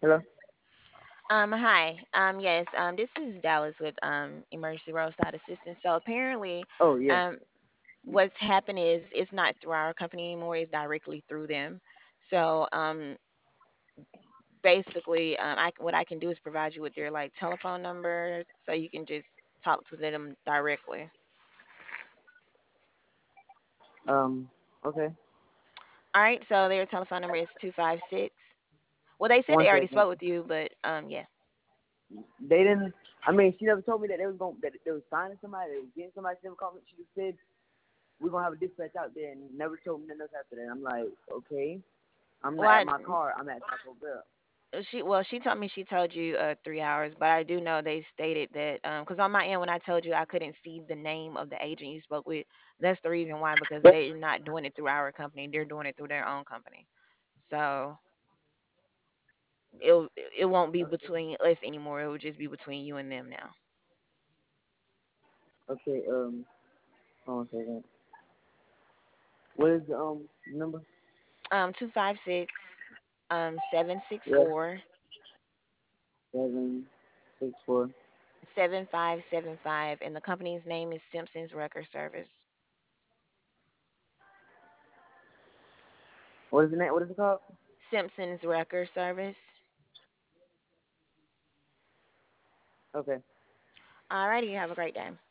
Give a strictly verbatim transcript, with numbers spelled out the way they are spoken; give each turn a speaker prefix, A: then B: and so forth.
A: Hello?
B: Um, hi. Um, yes. Um, this is Dallas with um Emergency Roadside Assistance. So apparently,
A: Oh, yeah.
B: um, what's happened is it's not through our company anymore. It's directly through them. So um, basically, um, I what I can do is provide you with their like telephone number so you can just talk to them directly.
A: Um, okay.
B: All right. So their telephone number is two five six. Well, they said
A: One
B: they already
A: second.
B: spoke with you, but um, yeah.
A: They didn't, I mean, she never told me that they was going, that they was finding somebody, they was getting somebody. She never called me. She just said, we're going to have a dispatch out there and never told me nothing else after that. I'm like, okay. I'm
B: Well,
A: not at
B: I,
A: my car. I'm at Taco Bell.
B: Uh, She well, she told me she told you uh three hours, but I do know they stated that um because on my end when I told you I couldn't see the name of the agent you spoke with, that's the reason why because they're not doing it through our company, they're doing it through their own company. So it it won't be
A: Okay.
B: between us anymore. It will just be between you and them now.
A: Okay, um, hold on a second. What is the, um, number?
B: Um, two five six um seven six
A: Yeah.
B: four
A: Seven, six, four.
B: seven five seven five, and the company's name is Simpson's Record Service.
A: What is the name? What is it called?
B: Simpson's Record Service.
A: Okay.
B: Alrighty, you have a great day.